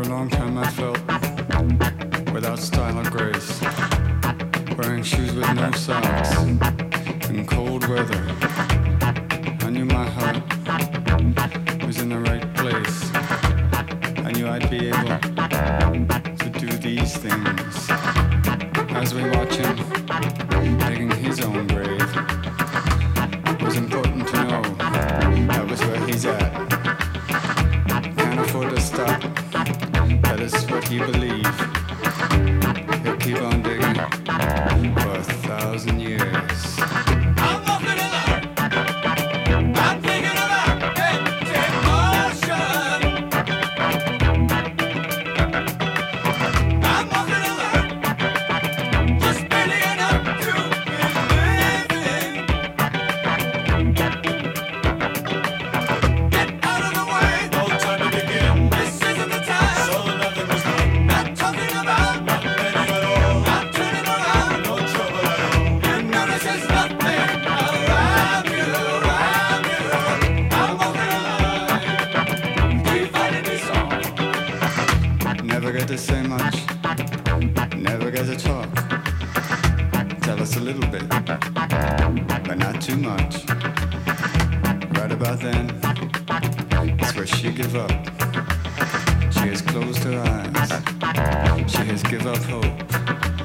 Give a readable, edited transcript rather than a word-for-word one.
For a long time I felt without style or grace, wearing shoes with no socks in cold weather. I knew my heart was in the right place. I knew I'd be able to do these things. As we watch him digging his own grave, it was important to know that was where he's at. Can't afford to stop. That is what he believed. He'll keep on digging for 1,000 years. I'm walking along. I'm thinking about emotion. I'm walking along. Just barely enough to be living. Get out of the way. No time to begin. This isn't the time. So nothing was done. Not talking about nothing at all. Not turning around. No trouble at all. You notice there's nothing around you, around you. I'm walking alive. Keep fighting me so. Never get to say much, never get to talk. Tell us a little bit, but not too much. Right about then, it's where she give up. She has closed her eyes, she has give up hope.